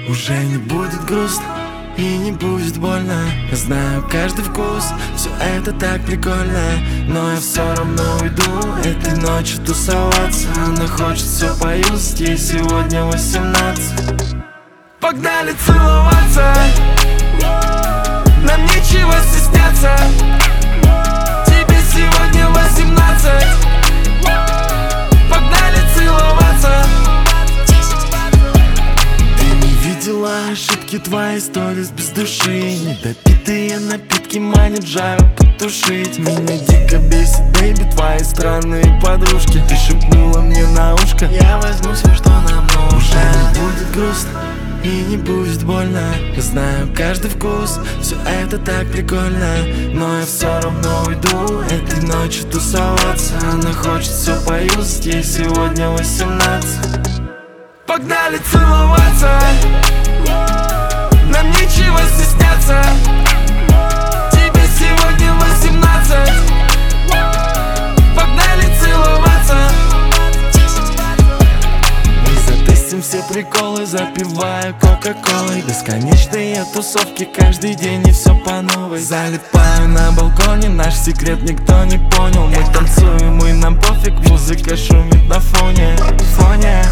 Уже не будет грустно и не будет больно. Я знаю каждый вкус, все это так прикольно. Но я все равно уйду этой ночью тусоваться. Она хочет все поюзать, ей сегодня 18. Погнали целоваться, нам нечего стесняться. Тебе сегодня 18. Погнали целоваться. Ты не видела ошибки твоей сторис без души. Недопитые напитки манят жару потушить. Меня дико бесит, бэйби, твои странные подружки. Ты шепнула мне на ушко: я возьму все, что нам нужно. Уже не будет грустно и не будет больно. Я знаю каждый вкус, все это так прикольно. Но я все равно уйду этой ночью тусоваться. Она хочет все поюзать, ей сегодня 18. Погнали целоваться, нам нечего стесняться. Тебе сегодня 18. Погнали целоваться. Затестим все приколы, запивая кока-колой. Бесконечные тусовки каждый день и все по новой. Залипаю на балконе, наш секрет никто не понял. Мы танцуем и нам пофиг, музыка шумит на фоне.